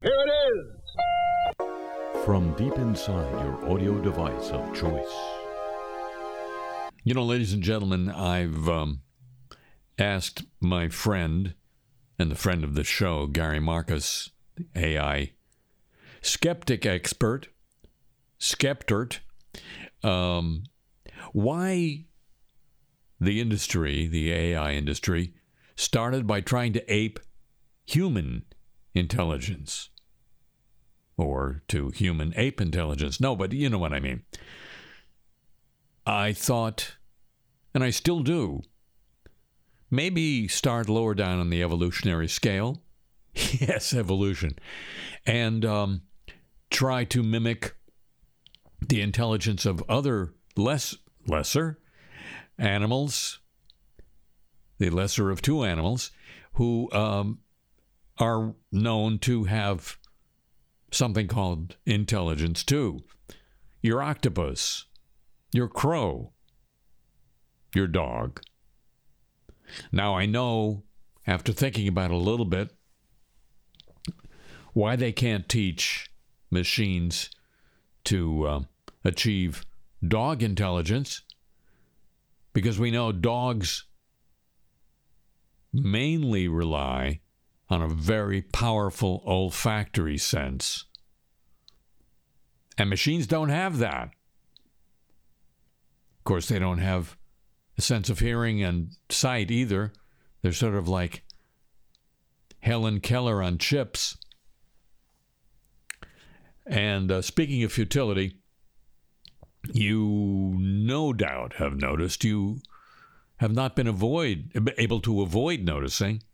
Here it is! From deep inside your audio device of choice. You know, ladies and gentlemen, I've asked my friend and the friend of the show, Gary Marcus, the AI skeptic expert, Skeptert, why the industry, the AI industry, started by trying to ape human intelligence. Or to human ape intelligence. No, but you know what I mean. I thought, and I still do, maybe start lower down on the evolutionary scale. Yes, evolution. And try to mimic the intelligence of other lesser animals, the lesser of two animals, who are known to have something called intelligence too. Your octopus, your crow, your dog. Now I know, after thinking about it a little bit, why they can't teach machines to achieve dog intelligence, because we know dogs mainly rely on a very powerful olfactory sense. And machines don't have that. Of course, they don't have a sense of hearing and sight either. They're sort of like Helen Keller on chips. And speaking of futility, you no doubt have noticed, you have not been able to avoid noticing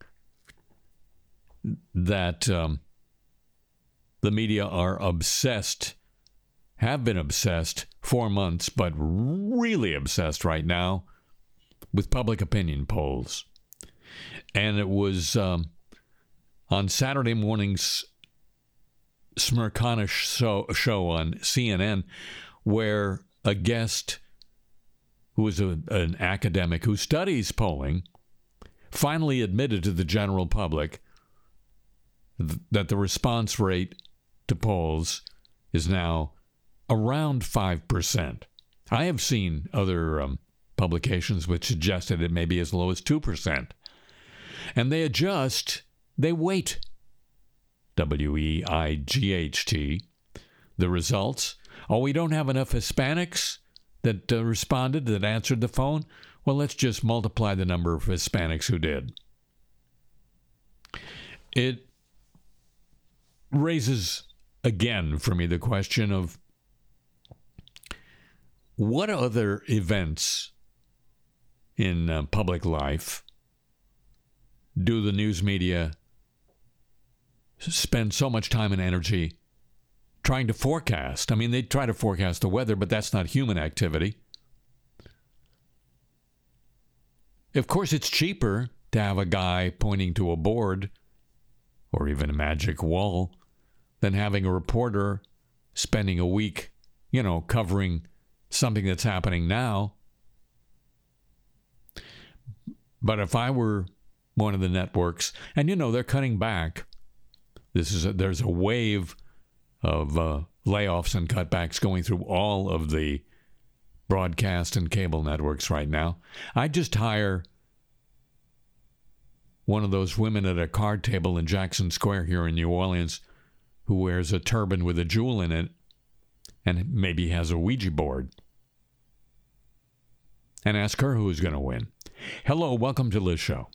that the media are obsessed, have been obsessed for months, but really obsessed right now with public opinion polls. And it was on Saturday morning's Smirconish show on CNN, where a guest who is an academic who studies polling finally admitted to the general public that the response rate to polls is now around 5%. I have seen other publications which suggested it may be as low as 2%. And they adjust, they weight, W-E-I-G-H-T, the results. Oh, we don't have enough Hispanics that responded, that answered the phone? Well, let's just multiply the number of Hispanics who did. It raises again for me the question of what other events in public life do the news media spend so much time and energy trying to forecast? I mean, they try to forecast the weather, but that's not human activity. Of course, it's cheaper to have a guy pointing to a board or even a magic wall than having a reporter spending a week, covering something that's happening now. But if I were one of the networks, and they're cutting back, there's a wave of layoffs and cutbacks going through all of the broadcast and cable networks right now. I'd just hire one of those women at a card table in Jackson Square here in New Orleans who wears a turban with a jewel in it and maybe has a Ouija board, and ask her who's going to win. Hello, welcome to Liz Show.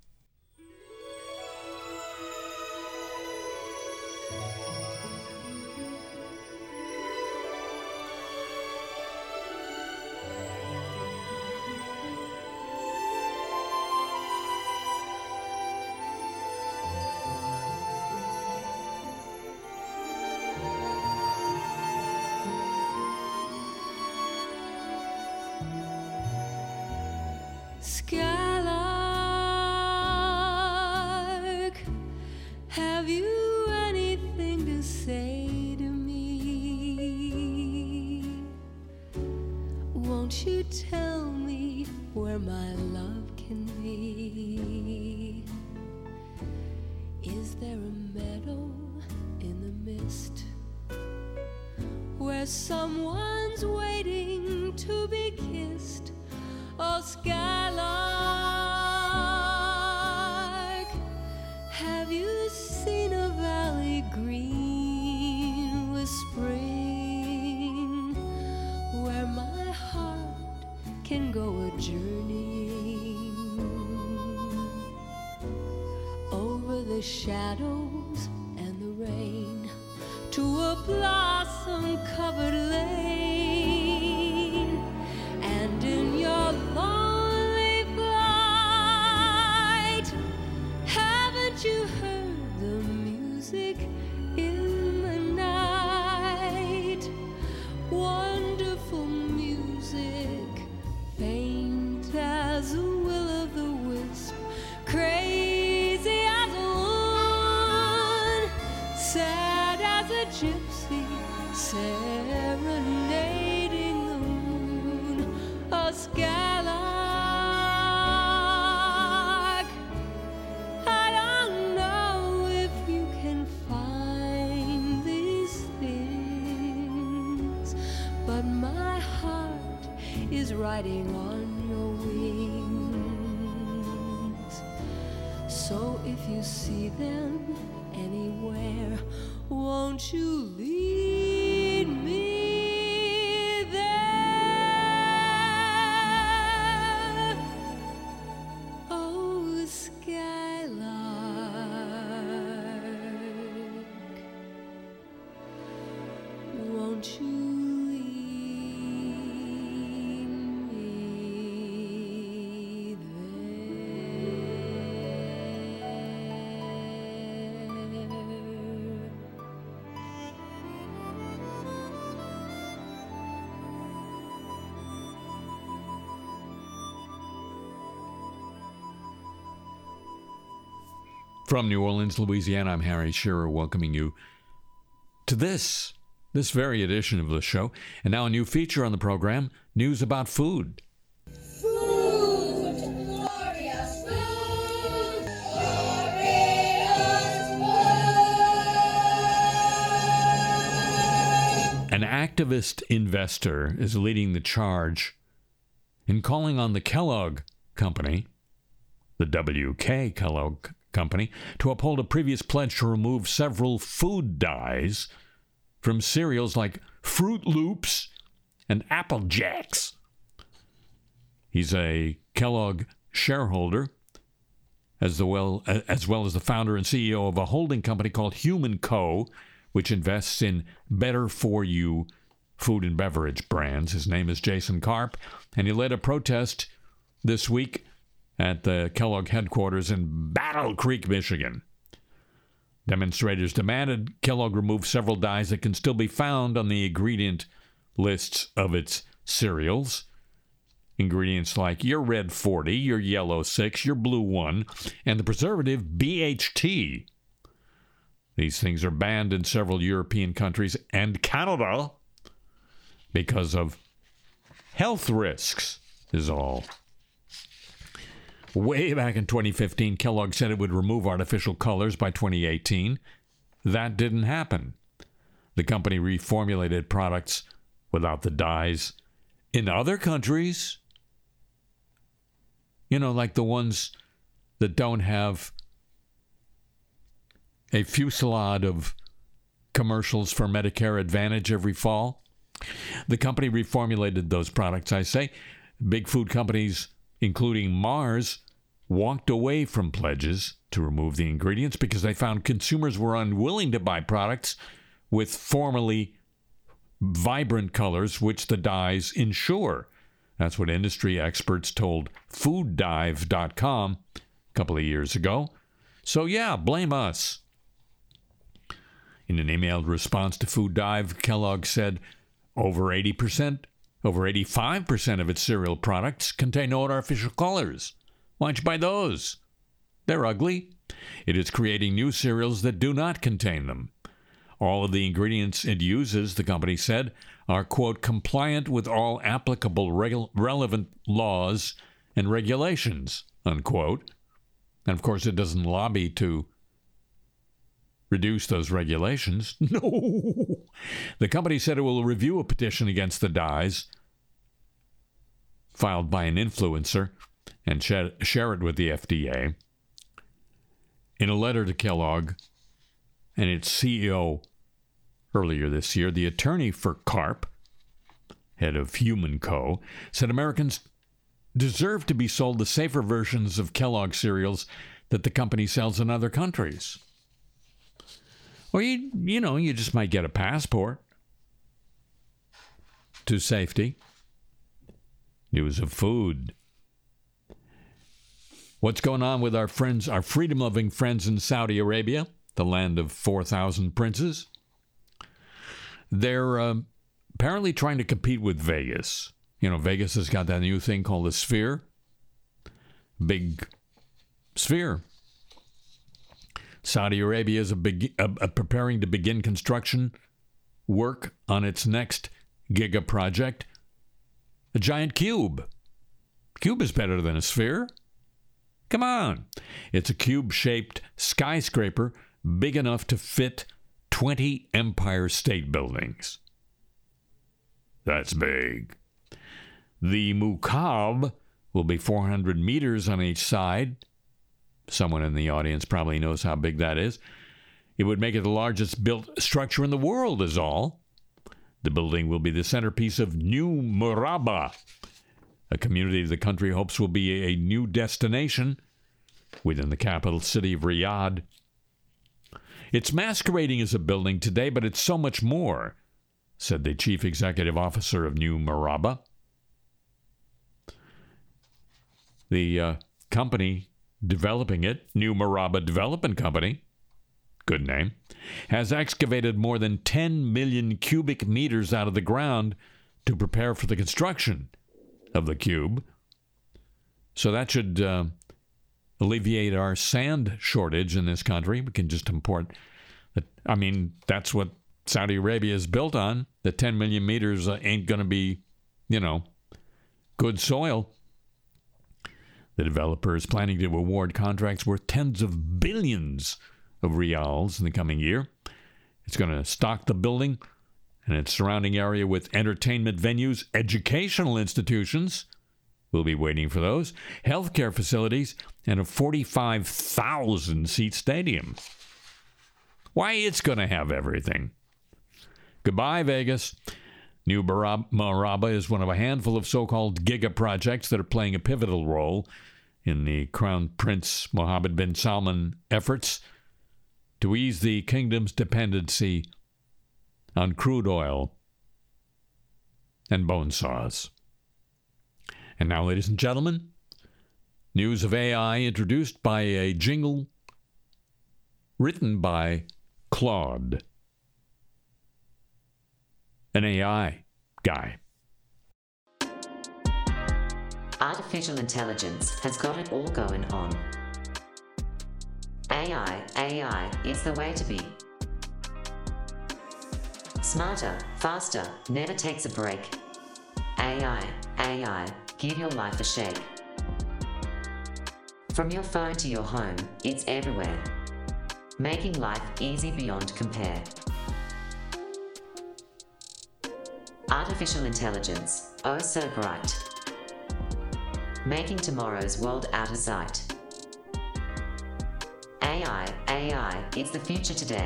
Skylark, have you anything to say to me? Won't you tell me where my love can be? Is there a meadow in where someone's waiting to be kissed. Oh, skylark, have you seen a valley green with spring, where my heart can go a journeying over the shadows and the rain to a blossom-covered lane? And in your lonely flight, haven't you heard the music in the night? Wonderful music, faint as a will-o'-the-wisp, crazy as a moon, sad as a gypsy, serenading the moon. A skylark, I don't know if you can find these things, but my heart is riding on your wings. So if you see them anywhere, won't you lead me there? Oh, skylark, won't you lead me there? From New Orleans, Louisiana, I'm Harry Shearer, welcoming you to this very edition of the show. And now a new feature on the program, news about food. Food! Glorious food! Glorious food! An activist investor is leading the charge in calling on the Kellogg Company, the WK Kellogg Company, to uphold a previous pledge to remove several food dyes from cereals like Fruit Loops and Apple Jacks. He's a Kellogg shareholder, as well as the founder and CEO of a holding company called Human Co., which invests in better-for-you food and beverage brands. His name is Jason Karp, and he led a protest this week at the Kellogg headquarters in Battle Creek, Michigan. Demonstrators demanded Kellogg remove several dyes that can still be found on the ingredient lists of its cereals. Ingredients like your red 40, your yellow 6, your blue 1, and the preservative BHT. These things are banned in several European countries and Canada because of health risks, is all. Way back in 2015, Kellogg said it would remove artificial colors by 2018. That didn't happen. The company reformulated products without the dyes in other countries. You know, like the ones that don't have a fusillade of commercials for Medicare Advantage every fall. The company reformulated those products, I say. Big food companies, including Mars, walked away from pledges to remove the ingredients because they found consumers were unwilling to buy products with formerly vibrant colors, which the dyes ensure. That's what industry experts told FoodDive.com a couple of years ago. So yeah, blame us. In an emailed response to Food Dive, Kellogg said over 85% of its cereal products contain no artificial colors. Why don't you buy those? They're ugly. It is creating new cereals that do not contain them. All of the ingredients it uses, the company said, are, quote, compliant with all applicable relevant laws and regulations, unquote. And, of course, it doesn't lobby to reduce those regulations. No! The company said it will review a petition against the dyes filed by an influencer and share it with the FDA. In a letter to Kellogg and its CEO earlier this year, the attorney for Karp, head of Human Co., said Americans deserve to be sold the safer versions of Kellogg cereals that the company sells in other countries. Or, you just might get a passport to safety. News of food. What's going on with our friends, our freedom-loving friends in Saudi Arabia, the land of 4,000 princes? They're apparently trying to compete with Vegas. Vegas has got that new thing called the Sphere. Big sphere. Saudi Arabia is preparing to begin construction work on its next giga project, a giant cube. Cube is better than a sphere. Come on. It's a cube-shaped skyscraper big enough to fit 20 Empire State Buildings. That's big. The Mukaab will be 400 meters on each side. Someone in the audience probably knows how big that is. It would make it the largest built structure in the world, is all. The building will be the centerpiece of New Murabba, a community the country hopes will be a new destination within the capital city of Riyadh. It's masquerading as a building today, but it's so much more, said the chief executive officer of New Murabba. The company developing it, New Murabba Development Company, good name, has excavated more than 10 million cubic meters out of the ground to prepare for the construction of the cube. So that should alleviate our sand shortage in this country. We can just import. That's what Saudi Arabia is built on. The 10 million meters ain't going to be, good soil. The developer is planning to award contracts worth tens of billions of rials in the coming year. It's going to stock the building and its surrounding area with entertainment venues, educational institutions. We'll be waiting for those. Healthcare facilities and a 45,000-seat stadium. Why, it's going to have everything. Goodbye, Vegas. New Murabba is one of a handful of so-called giga projects that are playing a pivotal role in the Crown Prince Mohammed bin Salman efforts to ease the kingdom's dependency on crude oil and bone saws. And now, ladies and gentlemen, news of AI introduced by a jingle written by Claude, an AI guy. Artificial intelligence has got it all going on. AI is the way to be. Smarter, faster, never takes a break. AI, give your life a shake. From your phone to your home, it's everywhere. Making life easy beyond compare. Artificial intelligence, oh so bright. Making tomorrow's world out of sight. AI, it's the future today.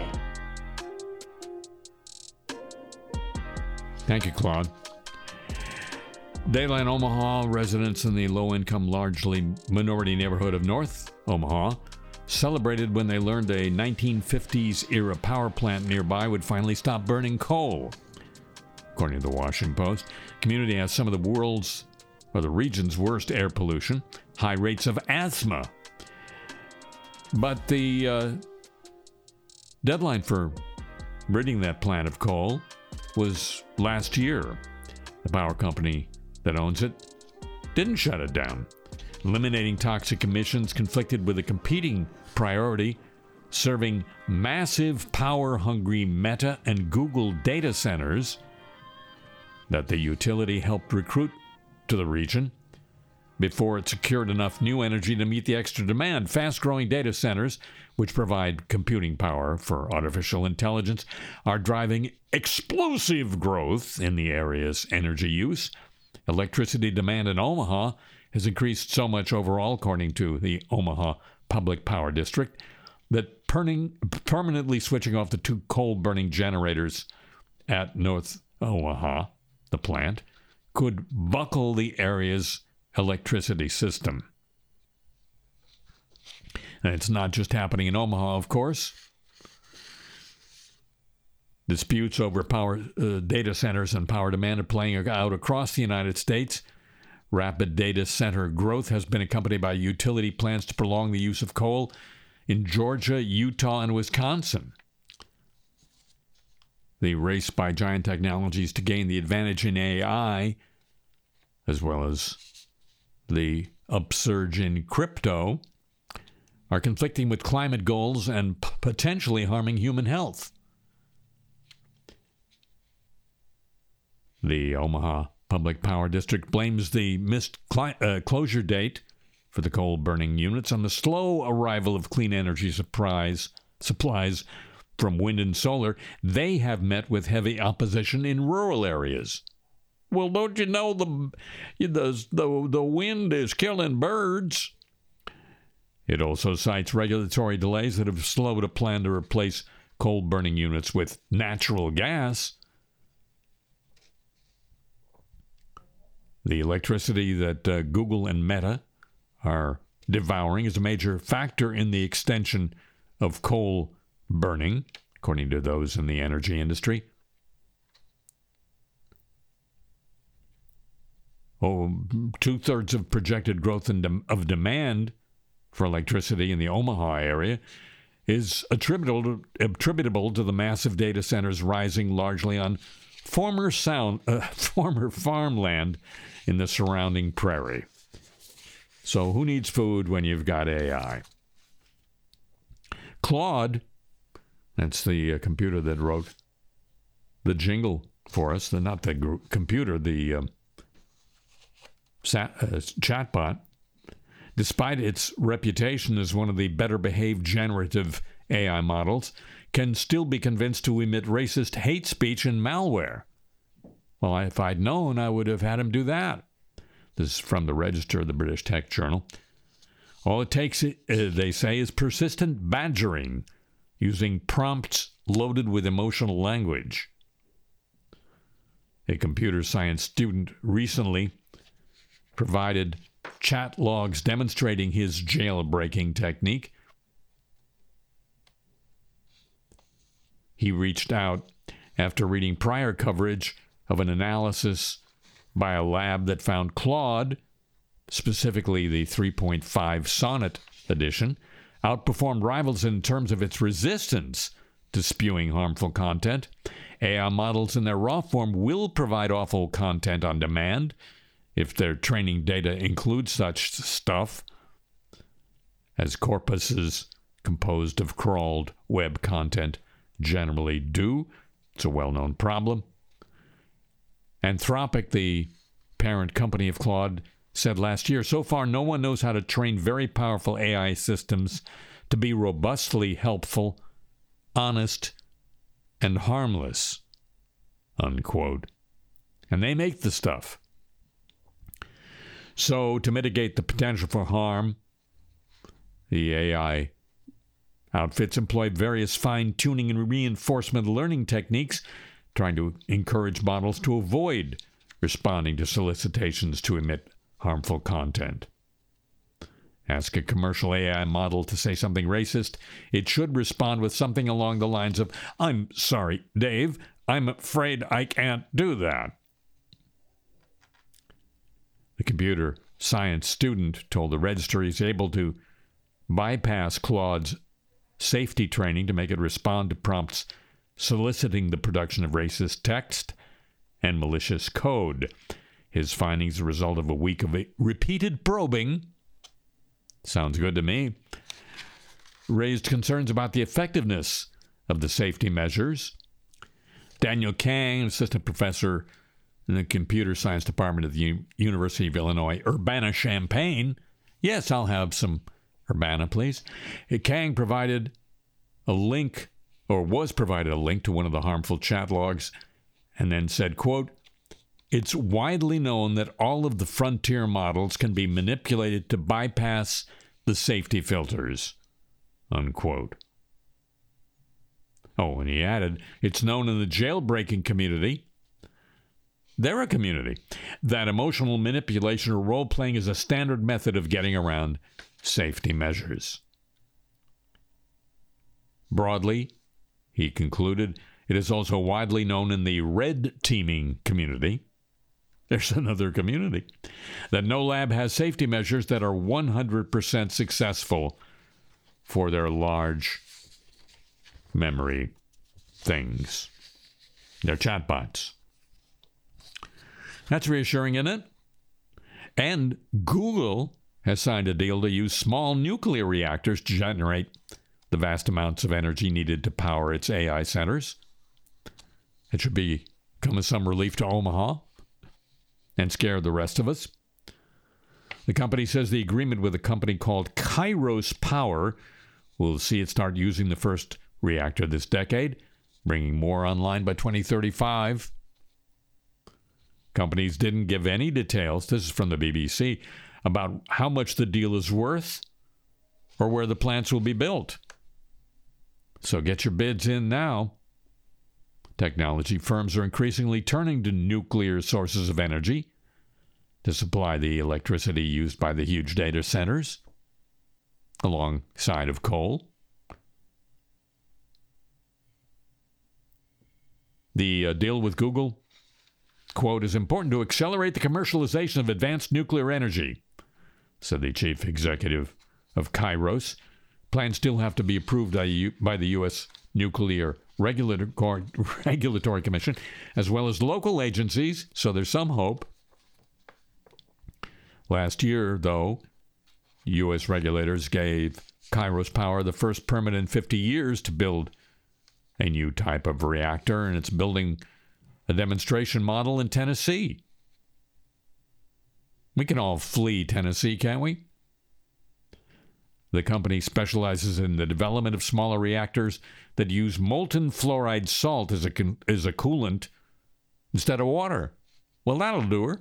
Thank you, Claude. Dayland Omaha residents in the low-income, largely minority neighborhood of North Omaha celebrated when they learned a 1950s-era power plant nearby would finally stop burning coal. According to the Washington Post, the community has some of the world's or the region's worst air pollution, high rates of asthma. But the deadline for ridding that plant of coal was last year. The power company that owns it didn't shut it down. Eliminating toxic emissions conflicted with a competing priority, serving massive power-hungry Meta and Google data centers that the utility helped recruit to the region. before it secured enough new energy to meet the extra demand. Fast-growing data centers, which provide computing power for artificial intelligence, are driving explosive growth in the area's energy use. Electricity demand in Omaha has increased so much overall, according to the Omaha Public Power District, that permanently switching off the 2 coal-burning generators at North Omaha, the plant, could buckle the area's electricity system. And it's not just happening in Omaha, of course. Disputes over power data centers and power demand are playing out across the United States. Rapid data center growth has been accompanied by utility plans to prolong the use of coal in Georgia, Utah, and Wisconsin. The race by giant technologies to gain the advantage in AI, as well as the upsurge in crypto, are conflicting with climate goals and potentially harming human health. The Omaha Public Power District blames the missed closure date for the coal-burning units on the slow arrival of clean energy supplies from wind and solar. They have met with heavy opposition in rural areas. Well, don't you know the wind is killing birds? It also cites regulatory delays that have slowed a plan to replace coal-burning units with natural gas. The electricity that Google and Meta are devouring is a major factor in the extension of coal burning, according to those in the energy industry. Two-thirds of projected growth of demand for electricity in the Omaha area is attributable to the massive data centers rising largely on former farmland in the surrounding prairie. So who needs food when you've got AI? Claude, that's the computer that wrote the jingle for us, not the computer, the chatbot, despite its reputation as one of the better-behaved generative AI models, can still be convinced to emit racist hate speech and malware. Well, if I'd known, I would have had him do that. This is from the Register of the British Tech Journal. All it takes, they say, is persistent badgering using prompts loaded with emotional language. A computer science student recently provided chat logs demonstrating his jailbreaking technique. He reached out after reading prior coverage of an analysis by a lab that found Claude, specifically the 3.5 Sonnet edition, outperformed rivals in terms of its resistance to spewing harmful content. AI models in their raw form will provide awful content on demand if their training data includes such stuff, as corpuses composed of crawled web content generally do. It's a well-known problem. Anthropic, the parent company of Claude, said last year, so far no one knows how to train very powerful AI systems to be robustly helpful, honest, and harmless, unquote. And they make the stuff. So, to mitigate the potential for harm, the AI outfits employ various fine-tuning and reinforcement learning techniques, trying to encourage models to avoid responding to solicitations to emit harmful content. Ask a commercial AI model to say something racist, it should respond with something along the lines of, "I'm sorry, Dave, I'm afraid I can't do that." The computer science student told the Register he's able to bypass Claude's safety training to make it respond to prompts soliciting the production of racist text and malicious code. His findings are the result of a week of repeated probing. Sounds good to me. Raised concerns about the effectiveness of the safety measures. Daniel Kang, assistant professor in the Computer Science Department of the University of Illinois, Urbana-Champaign. Yes, I'll have some Urbana, please. Kang provided a link, or was provided a link to one of the harmful chat logs, and then said, quote, "It's widely known that all of the frontier models can be manipulated to bypass the safety filters," unquote. Oh, and he added, "It's known in the jailbreaking community, they're a community, that emotional manipulation or role-playing is a standard method of getting around safety measures." Broadly, he concluded, it is also widely known in the red teaming community, there's another community, that no lab has safety measures that are 100% successful for their large memory things, their chatbots. That's reassuring, isn't it? And Google has signed a deal to use small nuclear reactors to generate the vast amounts of energy needed to power its AI centers. It should become some relief to Omaha and scare the rest of us. The company says the agreement with a company called Kairos Power will see it start using the first reactor this decade, bringing more online by 2035. Companies didn't give any details, this is from the BBC, about how much the deal is worth or where the plants will be built. So get your bids in now. Technology firms are increasingly turning to nuclear sources of energy to supply the electricity used by the huge data centers, alongside of coal. The deal with Google, quote, "is important to accelerate the commercialization of advanced nuclear energy," said the chief executive of Kairos. Plans still have to be approved by the U.S. Nuclear Regulatory Commission, as well as local agencies, so there's some hope. Last year, though, U.S. regulators gave Kairos Power the first permit in 50 years to build a new type of reactor, and it's building a demonstration model in Tennessee. We can all flee Tennessee, can't we? The company specializes in the development of smaller reactors that use molten fluoride salt as a coolant instead of water. Well, that'll do her.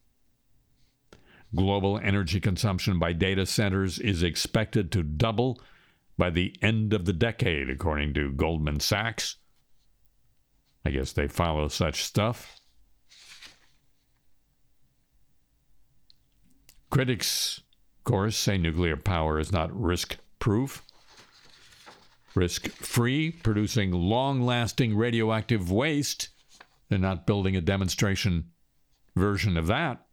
Global energy consumption by data centers is expected to double by the end of the decade, according to Goldman Sachs. I guess they follow such stuff. Critics, of course, say nuclear power is not risk-proof, risk-free, producing long-lasting radioactive waste. They're not building a demonstration version of that.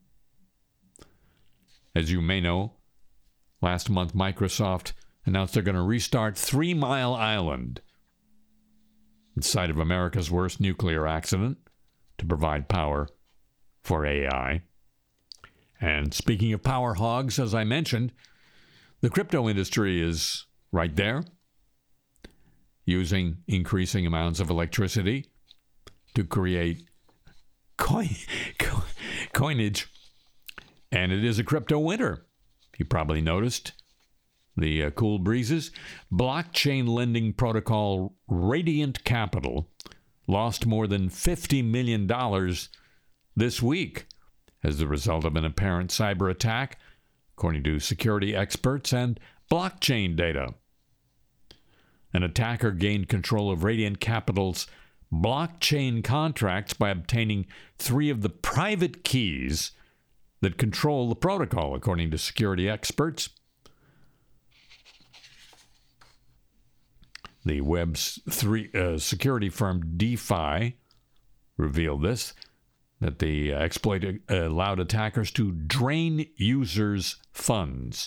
As you may know, last month Microsoft announced they're going to restart 3 Mile Island, the site of America's worst nuclear accident, to provide power for AI. And speaking of power hogs, as I mentioned, the crypto industry is right there, using increasing amounts of electricity to create coinage. And it is a crypto winter. You probably noticed the cool breezes. Blockchain lending protocol Radiant Capital lost more than $50 million this week as a result of an apparent cyber attack, according to security experts and blockchain data. An attacker gained control of Radiant Capital's blockchain contracts by obtaining 3 of the private keys that control the protocol, according to security experts. The web's security firm DeFi revealed this, that the exploit allowed attackers to drain users' funds.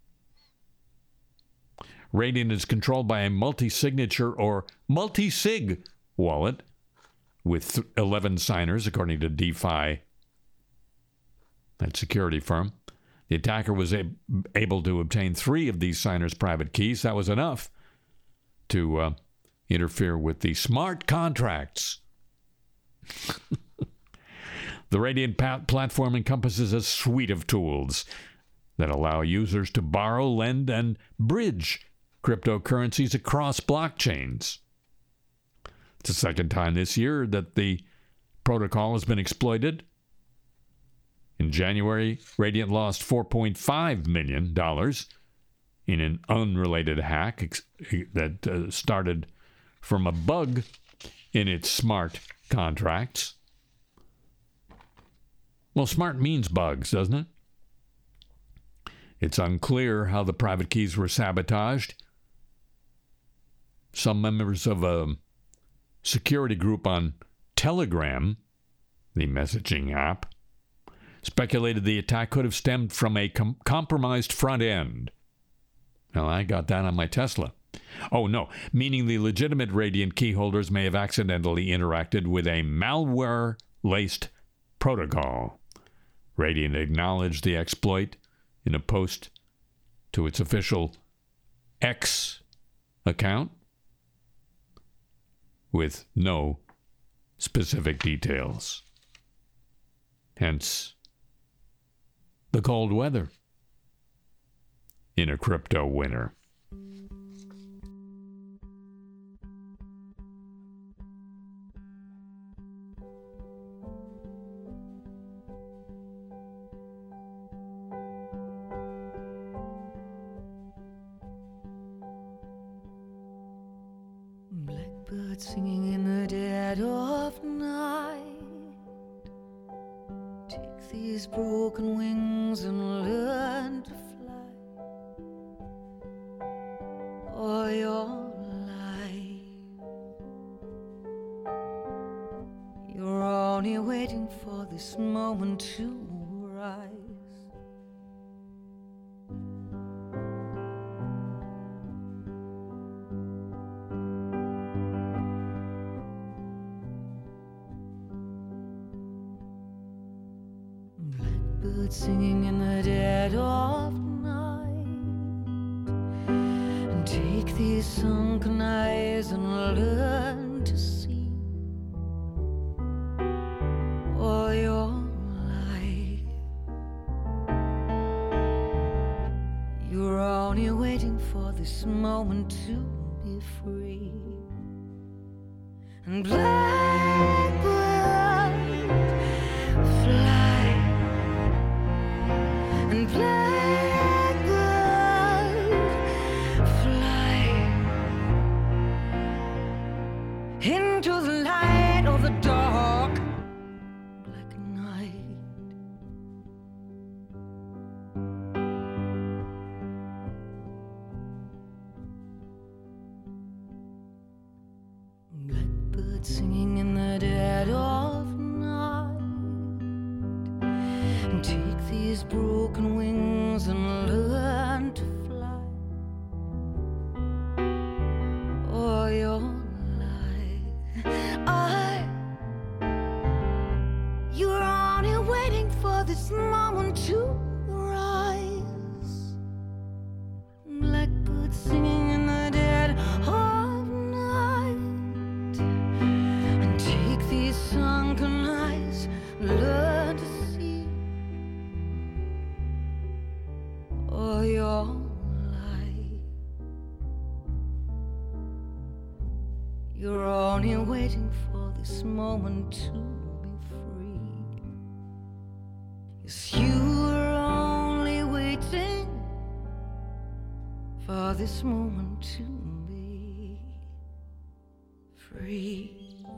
Radiant is controlled by a multi-signature or multi-sig wallet with 11 signers, according to DeFi, that security firm. The attacker was able to obtain 3 of these signers' private keys. That was enough to interfere with the smart contracts. The Radiant platform encompasses a suite of tools that allow users to borrow, lend, and bridge cryptocurrencies across blockchains. It's the second time this year that the protocol has been exploited. In January, Radiant lost $4.5 million in an unrelated hack that started from a bug in its smart contracts. Well, smart means bugs, doesn't it? It's unclear how the private keys were sabotaged. Some members of a security group on Telegram, the messaging app, speculated the attack could have stemmed from a compromised front end. Well, I got that on my Tesla. Oh, no, meaning the legitimate Radiant key holders may have accidentally interacted with a malware-laced protocol. Radiant acknowledged the exploit in a post to its official X account with no specific details. Hence, the cold weather in a crypto winter. Blackbird singing in the dead of night. Take these broken wings and learn to fly. All your life, you're only waiting for this moment to rise. Blackbird singing in the dead of night, and take these sunken eyes and learn to see. All your life, you're only waiting for this moment to be free. And blackbird, fly. And blackbird, fly into the light of the dark, black night. Blackbird singing in the dead of night, and take these broken wings and learn to fly. All your life, you're only waiting for this moment to rise. Blackbird singing in the dead of night, and take these sunken eyes, learn to see. All your life, you're only waiting for this moment to be free. Yes, you're only waiting for this moment to be free.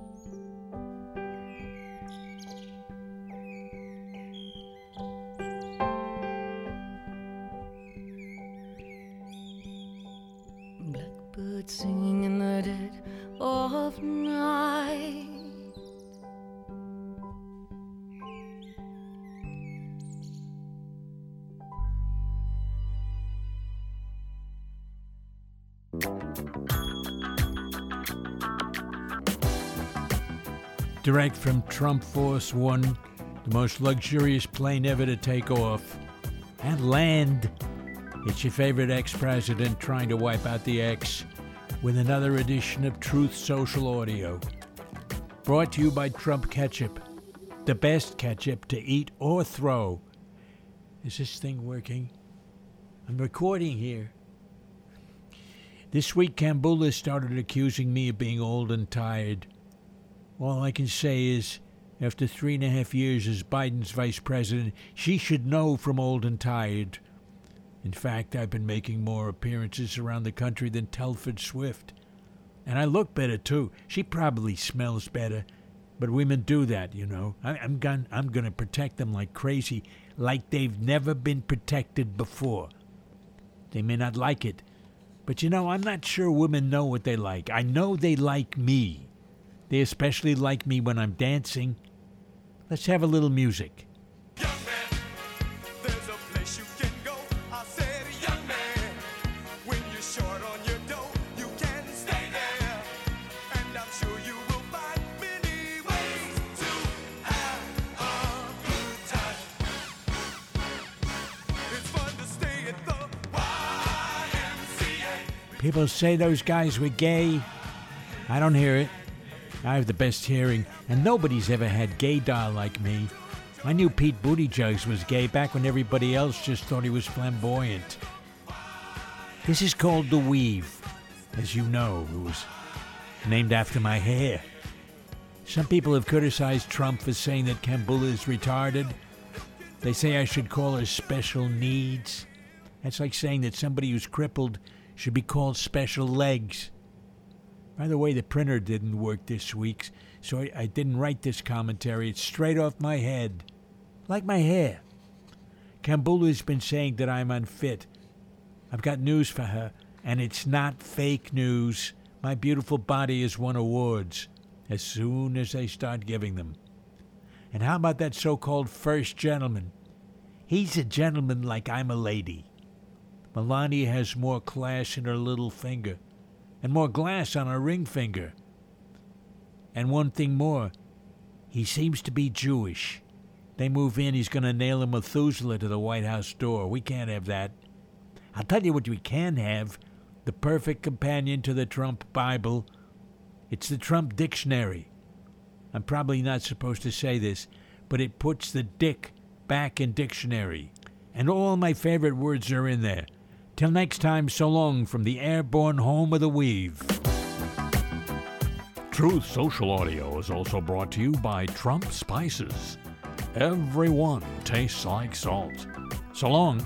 Blackbird singing in the dead of night. Direct from Trump Force One, the most luxurious plane ever to take off and land. It's your favorite ex-president trying to wipe out the X with another edition of Truth Social Audio. Brought to you by Trump Ketchup. the best ketchup to eat or throw. Is this thing working? I'm recording here. This week, Kambula started accusing me of being old and tired. All I can say is, after 3.5 years as Biden's vice president, she should know from old and tired. In fact, I've been making more appearances around the country than Telford Swift. And I look better, too. She probably smells better. But women do that, you know. I'm going to protect them like crazy, like they've never been protected before. They may not like it. But, you know, I'm not sure women know what they like. I know they like me. They especially like me when I'm dancing. Let's have a little music. Young man, there's a place you can go. I said, young man, when you're short on your dough, you can stay there. And I'm sure you will find many ways to have a good time. It's fun to stay at the YMCA. People say those guys were gay. I don't hear it. I have the best hearing, and nobody's ever had gaydar like me. I knew Pete Buttigieg was gay back when everybody else just thought he was flamboyant. This is called The Weave. As you know, it was named after my hair. Some people have criticized Trump for saying that Kambula is retarded. They say I should call her special needs. That's like saying that somebody who's crippled should be called special legs. By the way, the printer didn't work this week, so I didn't write this commentary. It's straight off my head, like my hair. Kambula's been saying that I'm unfit. I've got news for her, and it's not fake news. My beautiful body has won awards as soon as they start giving them. And how about that so-called first gentleman? He's a gentleman like I'm a lady. Melania has more class in her little finger, and more glass on her ring finger. And one thing more, he seems to be Jewish. They move in, he's going to nail a Methuselah to the White House door. We can't have that. I'll tell you what we can have, the perfect companion to the Trump Bible. It's the Trump Dictionary. I'm probably not supposed to say this, but it puts the dick back in dictionary. And all my favorite words are in there. Till next time, so long from the airborne home of the Weave. Truth Social Audio is also brought to you by Trump Spices. Everyone tastes like salt. So long.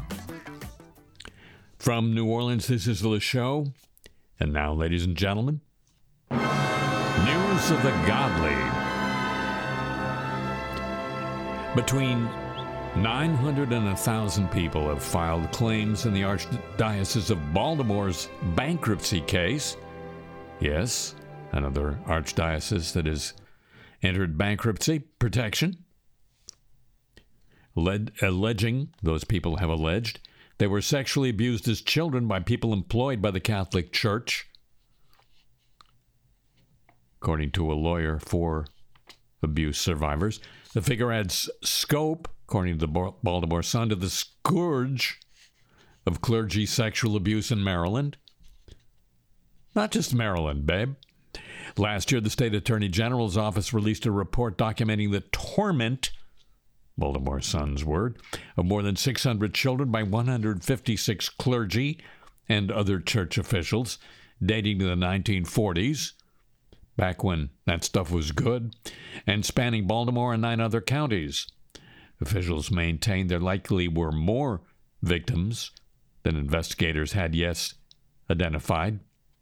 From New Orleans, this is the show. And now, ladies and gentlemen, news of the godly. Between 900 and 1,000 people have filed claims in the Archdiocese of Baltimore's bankruptcy case. Yes, another archdiocese that has entered bankruptcy protection. Alleging, those people have alleged, they were sexually abused as children by people employed by the Catholic Church. According to a lawyer for abuse survivors, the figure adds scope, according to the Baltimore Sun, to the scourge of clergy sexual abuse in Maryland. Not just Maryland, babe. Last year, the state attorney general's office released a report documenting the torment, Baltimore Sun's word, of more than 600 children by 156 clergy and other church officials, dating to the 1940s, back when that stuff was good, and spanning Baltimore and 9 other counties. Officials maintained there likely were more victims than investigators had yet identified.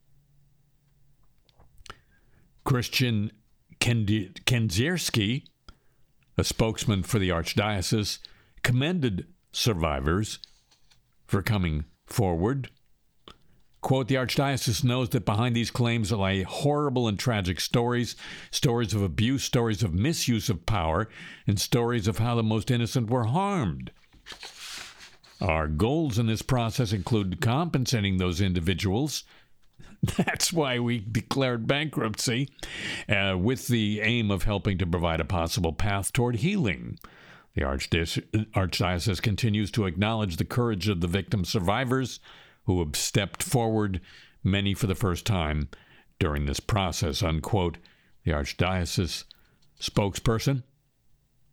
Christian Kenzierski, a spokesman for the Archdiocese, commended survivors for coming forward. Quote, the Archdiocese knows that behind these claims lie horrible and tragic stories, stories of abuse, stories of misuse of power, and stories of how the most innocent were harmed. Our goals in this process include compensating those individuals. That's why we declared bankruptcy, with the aim of helping to provide a possible path toward healing. The Archdiocese continues to acknowledge the courage of the victim survivors who have stepped forward, many for the first time, during this process, unquote. The Archdiocese spokesperson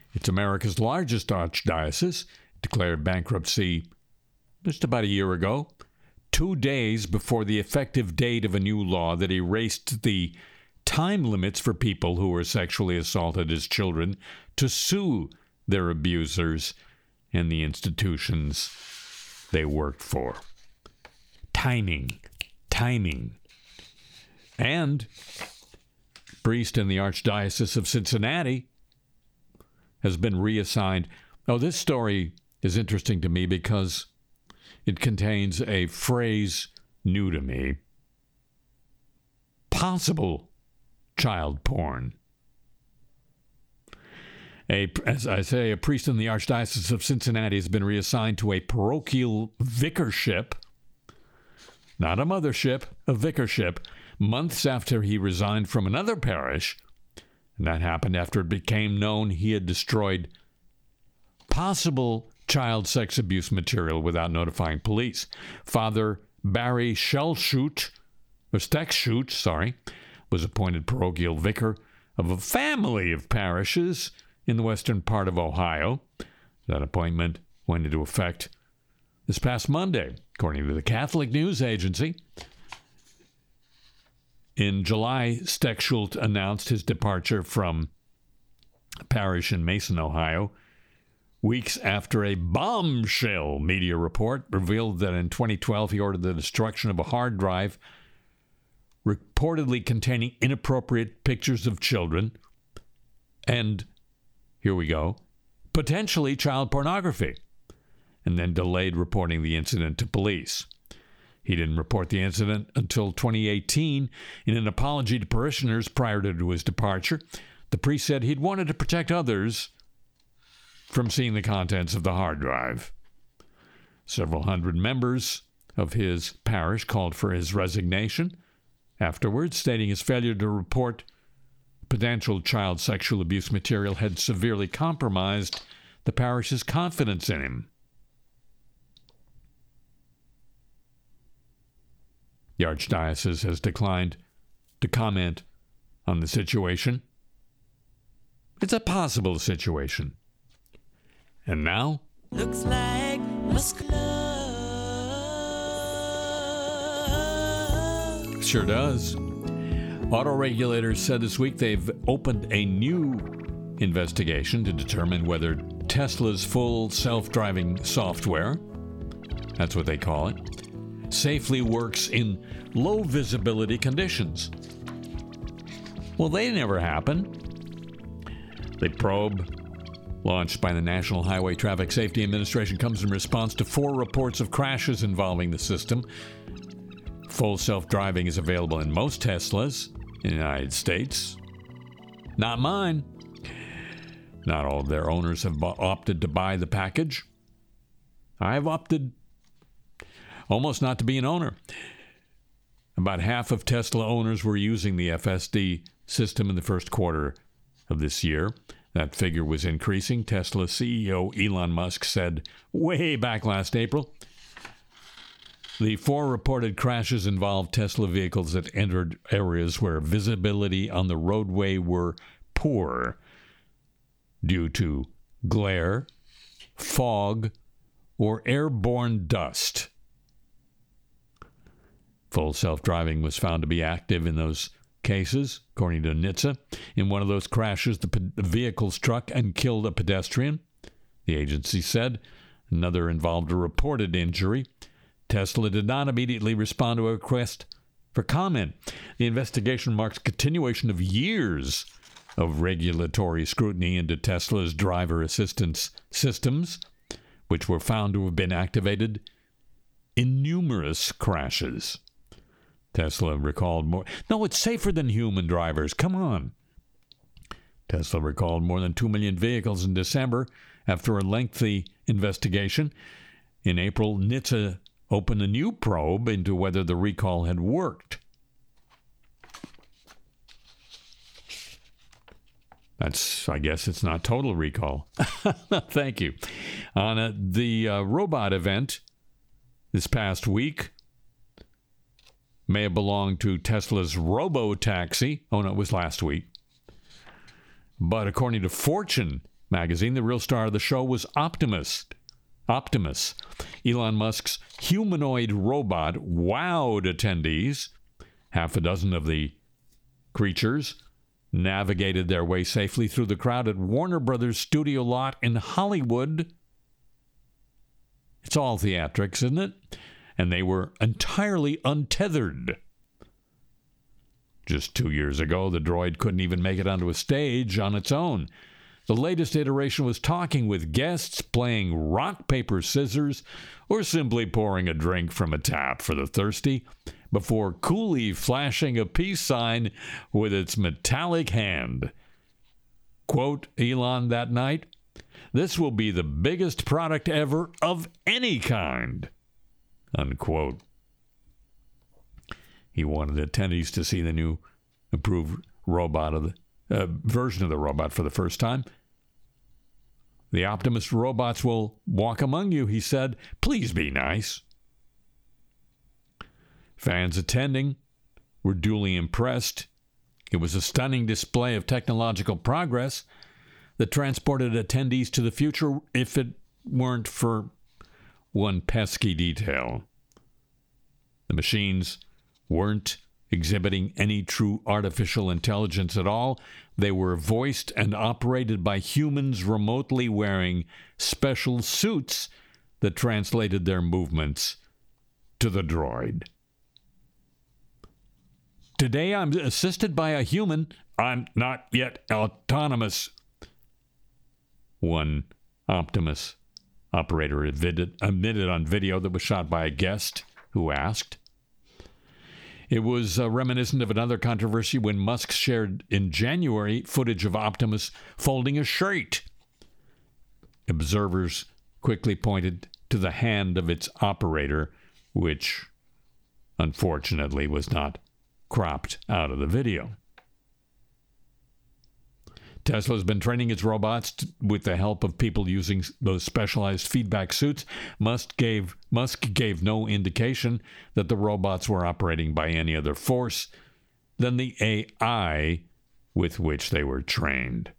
It's America's largest archdiocese. It declared bankruptcy just about a year ago, 2 days before the effective date of a new law that erased the time limits for people who were sexually assaulted as children to sue their abusers and the institutions they worked for. Timing. And priest in the Archdiocese of Cincinnati has been reassigned. Oh, this story is interesting to me because it contains a phrase new to me. Possible child porn. As I say, a priest in the Archdiocese of Cincinnati has been reassigned to a parochial vicarship, not a mothership, a vicarship, months after he resigned from another parish. And that happened after it became known he had destroyed possible child sex abuse material without notifying police. Father Barry Stechschut, was appointed parochial vicar of a family of parishes in the western part of Ohio. That appointment went into effect this past Monday, according to the Catholic News Agency. In July, Stechschut announced his departure from a parish in Mason, Ohio, weeks after a bombshell media report revealed that in 2012 he ordered the destruction of a hard drive reportedly containing inappropriate pictures of children and, here we go, potentially child pornography, and then delayed reporting the incident to police. He didn't report the incident until 2018 in an apology to parishioners prior to his departure. The priest said he'd wanted to protect others from seeing the contents of the hard drive. Several hundred members of his parish called for his resignation afterwards, stating his failure to report potential child sexual abuse material had severely compromised the parish's confidence in him. The Archdiocese has declined to comment on the situation. It's a possible situation. And now? Looks like muscular. Sure does. Auto regulators said this week they've opened a new investigation to determine whether Tesla's full self-driving software, that's what they call it, safely works in low visibility conditions. Well, they never happen. The probe, launched by the National Highway Traffic Safety Administration, comes in response to 4 reports of crashes involving the system. Full self-driving is available in most Teslas in the United States. Not mine. Not all of their owners have opted to buy the package. I've opted almost not to be an owner. About half of Tesla owners were using the FSD system in the first quarter of this year. That figure was increasing. Tesla CEO Elon Musk said way back last April. The 4 reported crashes involved Tesla vehicles that entered areas where visibility on the roadway were poor due to glare, fog, or airborne dust. Full self-driving was found to be active in those cases, according to NHTSA. In one of those crashes, the vehicle struck and killed a pedestrian. The agency said another involved a reported injury. Tesla did not immediately respond to a request for comment. The investigation marks continuation of years of regulatory scrutiny into Tesla's driver assistance systems, which were found to have been activated in numerous crashes. Tesla recalled more. No, it's safer than human drivers. Come on. Tesla recalled more than 2 million vehicles in December after a lengthy investigation. In April, NHTSA opened a new probe into whether the recall had worked. I guess it's not total recall. Thank you. On the robot event this past week, may have belonged to Tesla's Robo-Taxi. Oh, no, it was last week. But according to Fortune magazine, the real star of the show was Optimus. Elon Musk's humanoid robot wowed attendees. Half a dozen of the creatures navigated their way safely through the crowded Warner Brothers studio lot in Hollywood. It's all theatrics, isn't it? And they were entirely untethered. Just 2 years ago, the droid couldn't even make it onto a stage on its own. The latest iteration was talking with guests, playing rock, paper, scissors, or simply pouring a drink from a tap for the thirsty, before coolly flashing a peace sign with its metallic hand. Quote Elon that night, "This will be the biggest product ever of any kind." Unquote. He wanted attendees to see the new improved robot of the version of the robot for the first time. "The Optimus robots will walk among you," he said. "Please be nice." Fans attending were duly impressed. It was a stunning display of technological progress that transported attendees to the future if it weren't for one pesky detail. The machines weren't exhibiting any true artificial intelligence at all. They were voiced and operated by humans remotely wearing special suits that translated their movements to the droid. "Today I'm assisted by a human. I'm not yet autonomous," one Optimus operator admitted on video that was shot by a guest who asked. It was reminiscent of another controversy when Musk shared in January footage of Optimus folding a shirt. Observers quickly pointed to the hand of its operator, which unfortunately was not cropped out of the video. Tesla's been training its robots with the help of people using those specialized feedback suits. Musk gave no indication that the robots were operating by any other force than the AI with which they were trained.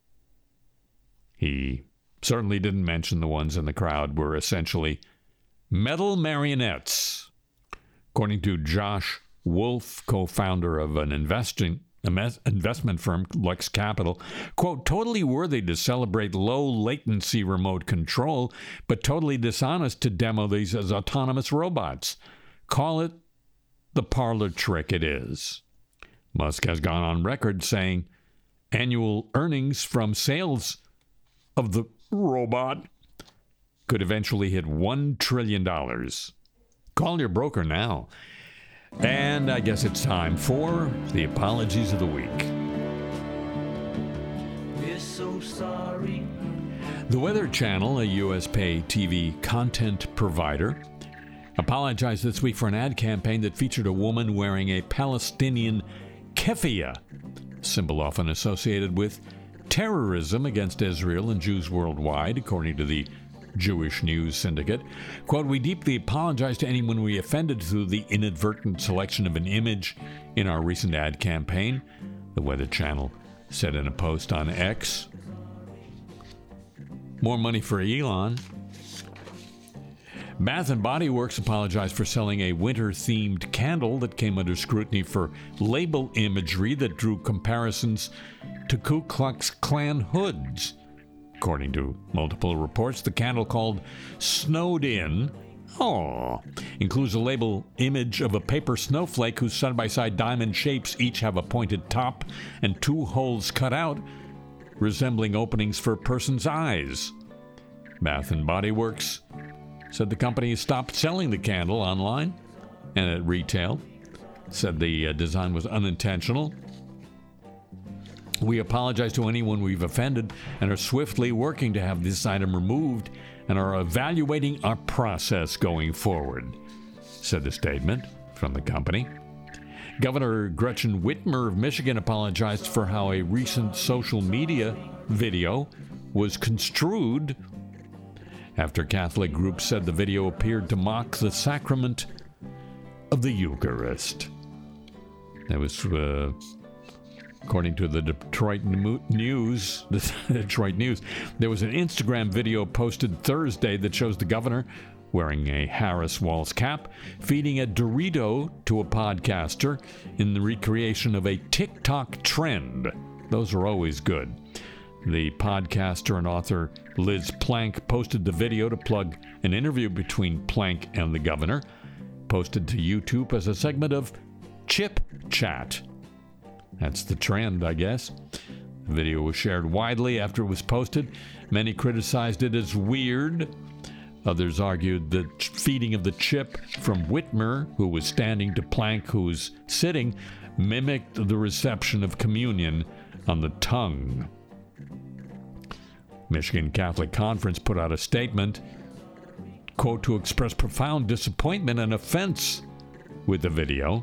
He certainly didn't mention the ones in the crowd were essentially metal marionettes. According to Josh Wolf, co-founder of an investment firm, Lux Capital, quote, "Totally worthy to celebrate low-latency remote control, but totally dishonest to demo these as autonomous robots. Call it the parlor trick it is." Musk has gone on record saying annual earnings from sales of the robot could eventually hit $1 trillion. Call your broker now. And I guess it's time for the apologies of the week. We're so sorry. The Weather Channel, a U.S. pay TV content provider, apologized this week for an ad campaign that featured a woman wearing a Palestinian keffiyeh, symbol often associated with terrorism against Israel and Jews worldwide, according to the Jewish News Syndicate. Quote, "We deeply apologize to anyone we offended through the inadvertent selection of an image in our recent ad campaign," the Weather Channel said in a post on X. More money for Elon. Bath & Body Works apologized for selling a winter-themed candle that came under scrutiny for label imagery that drew comparisons to Ku Klux Klan hoods. According to multiple reports, the candle, called Snowed In, includes a label image of a paper snowflake whose side-by-side diamond shapes each have a pointed top and two holes cut out, resembling openings for a person's eyes. Bath & Body Works said the company stopped selling the candle online and at retail, said the design was unintentional. "We apologize to anyone we've offended and are swiftly working to have this item removed and are evaluating our process going forward," said the statement from the company. Governor Gretchen Whitmer of Michigan apologized for how a recent social media video was construed after Catholic groups said the video appeared to mock the sacrament of the Eucharist. That was According to the Detroit News, there was an Instagram video posted Thursday that shows the governor wearing a Harris Walls cap, feeding a Dorito to a podcaster in the recreation of a TikTok trend. Those are always good. The podcaster and author Liz Plank posted the video to plug an interview between Plank and the governor, posted to YouTube as a segment of Chip Chat. That's the trend, I guess. The video was shared widely after it was posted. Many criticized it as weird. Others argued the feeding of the chip from Whitmer, who was standing, to Plank, who was sitting, mimicked the reception of communion on the tongue. Michigan Catholic Conference put out a statement, quote, to express profound disappointment and offense with the video.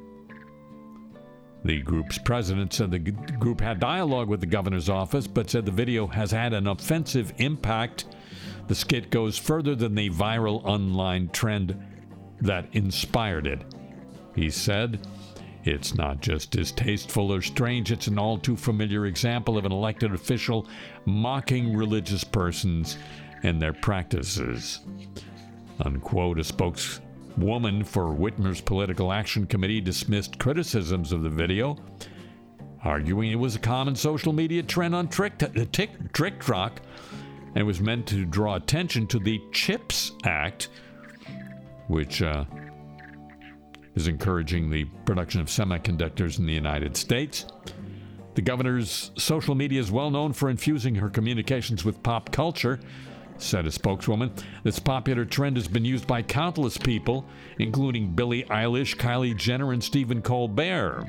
The group's president said the group had dialogue with the governor's office, but said the video has had an offensive impact. The skit goes further than the viral online trend that inspired it. He said, it's not just distasteful or strange, it's an all too familiar example of an elected official mocking religious persons and their practices. Unquote. A spokeswoman for Whitmer's Political Action Committee dismissed criticisms of the video, arguing it was a common social media trend on TikTok and was meant to draw attention to the CHIPS Act, which is encouraging the production of semiconductors in the United States. The governor's social media is well known for infusing her communications with pop culture, said a spokeswoman. This popular trend has been used by countless people, including Billie Eilish, Kylie Jenner, and Stephen Colbert.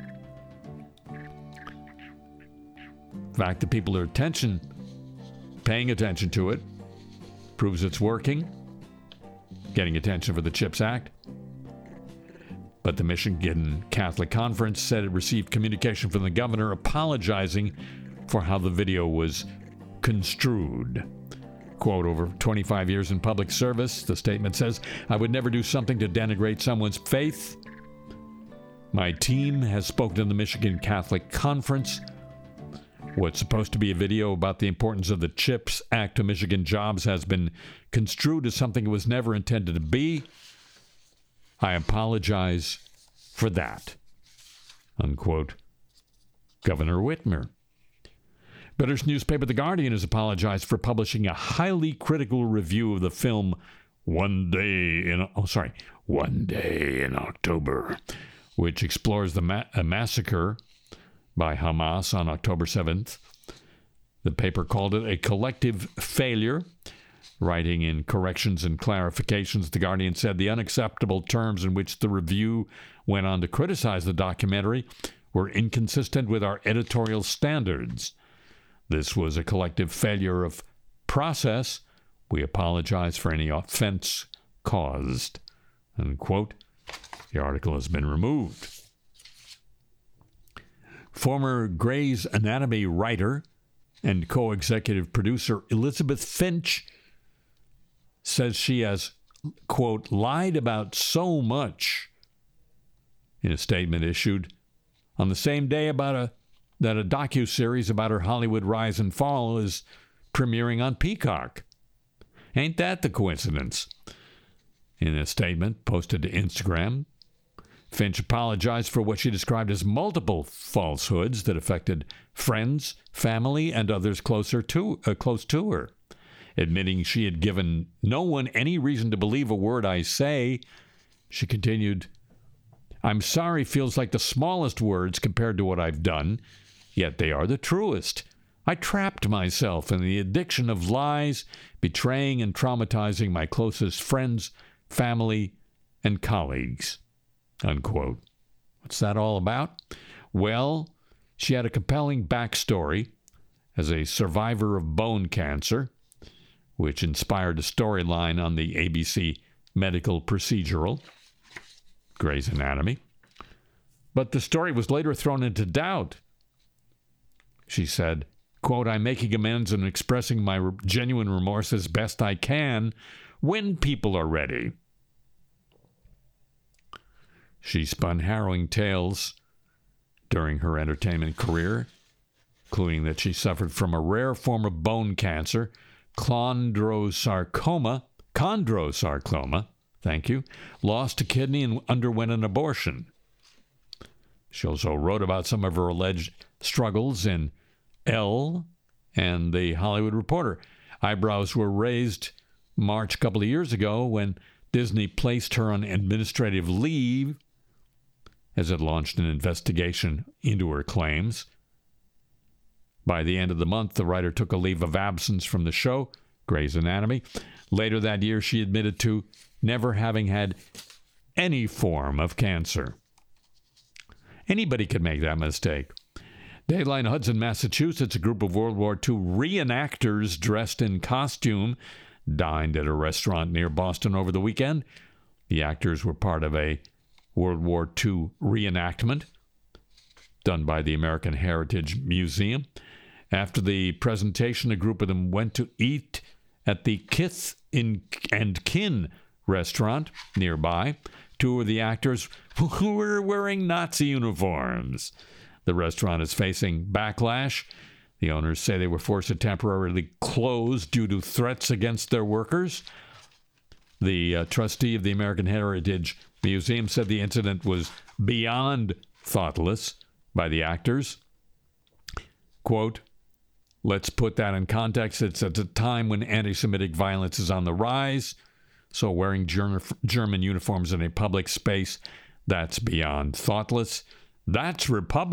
The fact that people are paying attention to it, proves it's working, getting attention for the CHIPS Act. But the Michigan Catholic Conference said it received communication from the governor apologizing for how the video was construed. Quote, over 25 years in public service, the statement says, I would never do something to denigrate someone's faith. My team has spoken to the Michigan Catholic Conference. What's supposed to be a video about the importance of the CHIPS Act to Michigan jobs has been construed as something it was never intended to be. I apologize for that. Unquote. Governor Whitmer. British newspaper The Guardian has apologized for publishing a highly critical review of the film One Day in October, which explores the massacre by Hamas on October 7th. The paper called it a collective failure. Writing in corrections and clarifications, The Guardian said the unacceptable terms in which the review went on to criticize the documentary were inconsistent with our editorial standards. This was a collective failure of process. We apologize for any offense caused. Unquote. The article has been removed. Former Grey's Anatomy writer and co-executive producer Elizabeth Finch says she has, quote, lied about so much in a statement issued on the same day that a docuseries about her Hollywood rise and fall is premiering on Peacock. Ain't that the coincidence? In a statement posted to Instagram, Finch apologized for what she described as multiple falsehoods that affected friends, family, and others close to her. Admitting she had given no one any reason to believe a word I say, she continued, I'm sorry feels like the smallest words compared to what I've done, yet they are the truest. I trapped myself in the addiction of lies, betraying and traumatizing my closest friends, family, and colleagues. Unquote. What's that all about? Well, she had a compelling backstory as a survivor of bone cancer, which inspired a storyline on the ABC medical procedural, Grey's Anatomy. But the story was later thrown into doubt. She said, quote, I'm making amends and expressing my genuine remorse as best I can when people are ready. She spun harrowing tales during her entertainment career, including that she suffered from a rare form of bone cancer, chondrosarcoma, lost a kidney and underwent an abortion. She also wrote about some of her alleged struggles in Elle and The Hollywood Reporter. Eyebrows were raised March a couple of years ago when Disney placed her on administrative leave as it launched an investigation into her claims. By the end of the month, the writer took a leave of absence from the show, Grey's Anatomy. Later that year, she admitted to never having had any form of cancer. Anybody could make that mistake. Dateline Hudson, Massachusetts, a group of World War II reenactors dressed in costume dined at a restaurant near Boston over the weekend. The actors were part of a World War II reenactment done by the American Heritage Museum. After the presentation, a group of them went to eat at the Kith and Kin restaurant nearby. Two of the actors were wearing Nazi uniforms. The restaurant is facing backlash. The owners say they were forced to temporarily close due to threats against their workers. The trustee of the American Heritage Museum said the incident was beyond thoughtless by the actors. Quote, "Let's put that in context. It's at a time when anti-Semitic violence is on the rise. So wearing German uniforms in a public space, that's beyond thoughtless. That's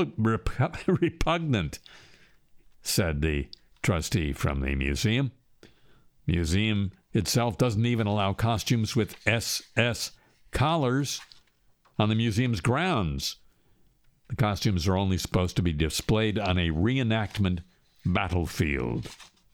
repugnant," said the trustee from the museum. Museum itself doesn't even allow costumes with SS collars on the museum's grounds. The costumes are only supposed to be displayed on a reenactment battlefield.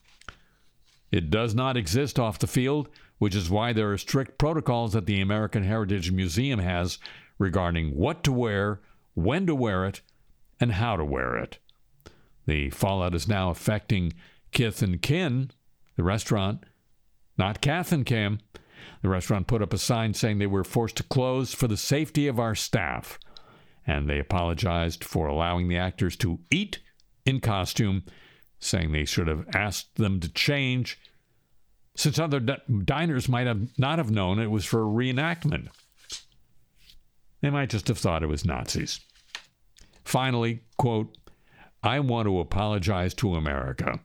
It does not exist off the field, which is why there are strict protocols that the American Heritage Museum has regarding what to wear, when to wear it, and how to wear it. The fallout is now affecting Kith and Kin, the restaurant, not Kath and Kim. The restaurant put up a sign saying they were forced to close for the safety of our staff, and they apologized for allowing the actors to eat in costume, saying they should have asked them to change, since other diners might have not have known it was for a reenactment. They might just have thought it was Nazis. Finally, quote, "I want to apologize to America.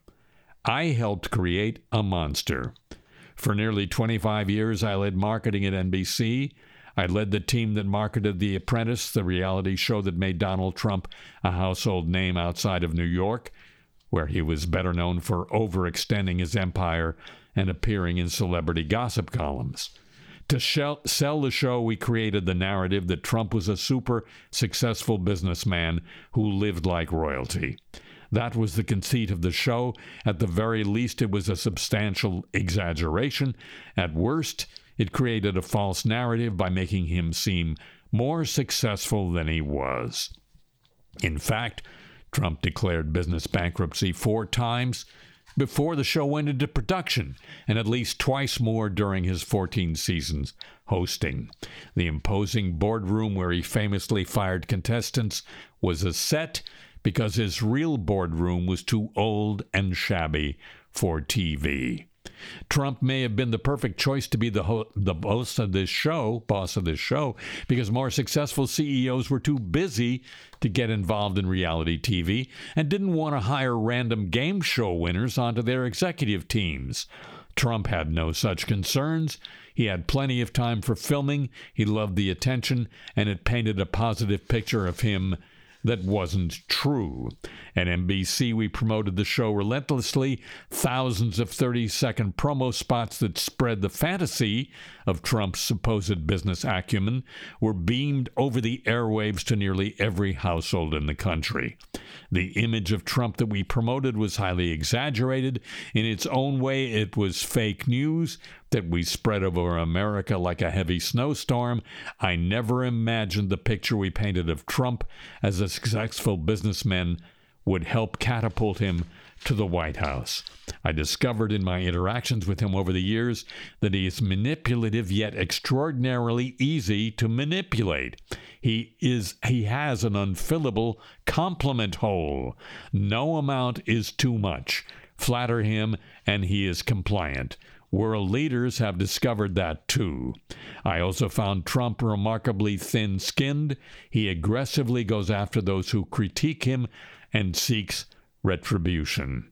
I helped create a monster. For nearly 25 years, I led marketing at NBC. I led the team that marketed The Apprentice, the reality show that made Donald Trump a household name outside of New York, where he was better known for overextending his empire and appearing in celebrity gossip columns. To sell the show, we created the narrative that Trump was a super successful businessman who lived like royalty. That was the conceit of the show. At the very least, it was a substantial exaggeration. At worst, it created a false narrative by making him seem more successful than he was. In fact, Trump declared business bankruptcy 4 times before the show went into production, and at least twice more during his 14 seasons hosting. The imposing boardroom where he famously fired contestants was a set because his real boardroom was too old and shabby for TV. Trump may have been the perfect choice to be the boss of this show, because more successful CEOs were too busy to get involved in reality TV and didn't want to hire random game show winners onto their executive teams. Trump had no such concerns. He had plenty of time for filming. He loved the attention, and it painted a positive picture of him that wasn't true. At NBC, we promoted the show relentlessly. Thousands of 30-second promo spots that spread the fantasy of Trump's supposed business acumen were beamed over the airwaves to nearly every household in the country. The image of Trump that we promoted was highly exaggerated. In its own way, it was fake news that we spread over America like a heavy snowstorm. I never imagined the picture we painted of Trump as a successful businessman would help catapult him to the White House. I discovered in my interactions with him over the years that he is manipulative yet extraordinarily easy to manipulate. He has an unfillable compliment hole. No amount is too much. Flatter him and he is compliant. World leaders have discovered that too. I also found Trump remarkably thin-skinned. He aggressively goes after those who critique him and seeks retribution.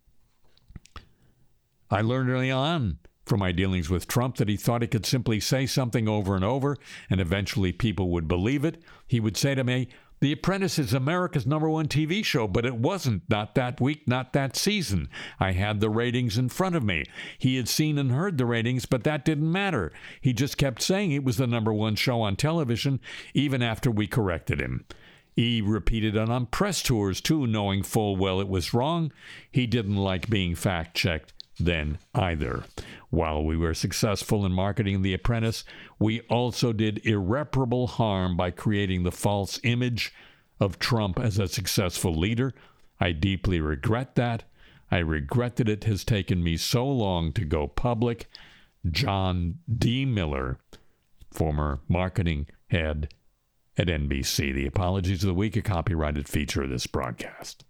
I learned early on from my dealings with Trump that he thought he could simply say something over and over, and eventually people would believe it. He would say to me, "The Apprentice is America's #1 TV show," but it wasn't. Not that week, not that season. I had the ratings in front of me. He had seen and heard the ratings, but that didn't matter. He just kept saying it was the #1 show on television, even after we corrected him. He repeated it on press tours, too, knowing full well it was wrong. He didn't like being fact-checked then either. While we were successful in marketing The Apprentice, we also did irreparable harm by creating the false image of Trump as a successful leader. I deeply regret that. I regret that it has taken me so long to go public. John D. Miller, former marketing head at NBC. The Apologies of the Week, a copyrighted feature of this broadcast.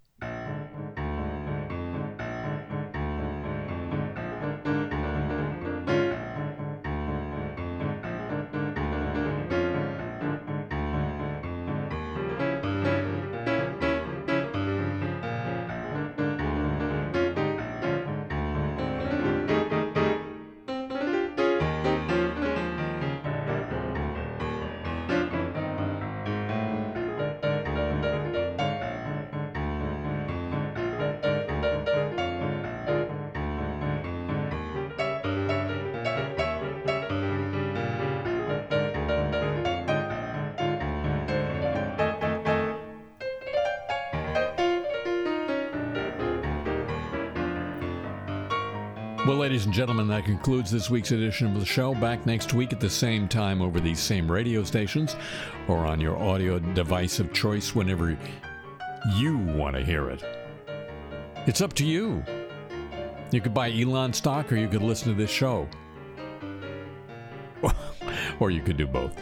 Well, ladies and gentlemen, that concludes this week's edition of the show. Back next week at the same time over these same radio stations or on your audio device of choice whenever you want to hear it. It's up to you. You could buy Elon stock or you could listen to this show. Or you could do both.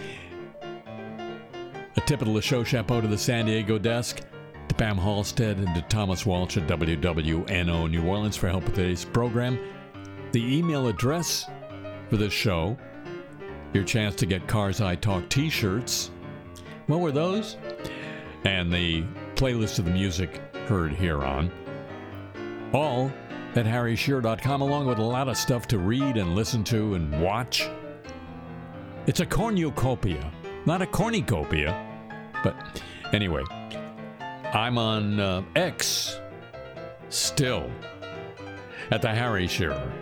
A tip of the show chapeau to the San Diego desk, to Pam Halstead and to Thomas Walsh at WWNO New Orleans for help with today's program. The email address for this show, your chance to get Cars I Talk t-shirts. What were those? And the playlist of the music heard here on. All at harryshearer.com, along with a lot of stuff to read and listen to and watch. It's a cornucopia, not a cornucopia. But anyway, I'm on X still at the Harry Shearer.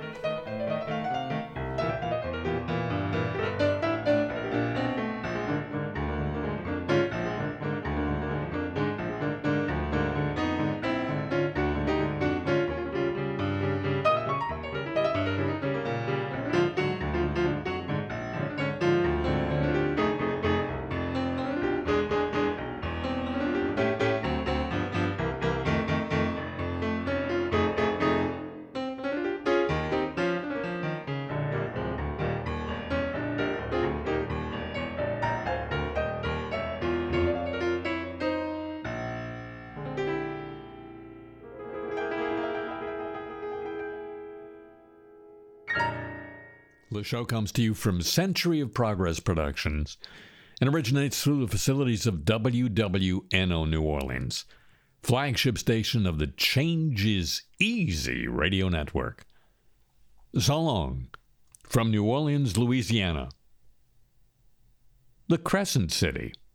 The show comes to you from Century of Progress Productions and originates through the facilities of WWNO New Orleans, flagship station of the Change is Easy radio network. So long from New Orleans, Louisiana, the Crescent City.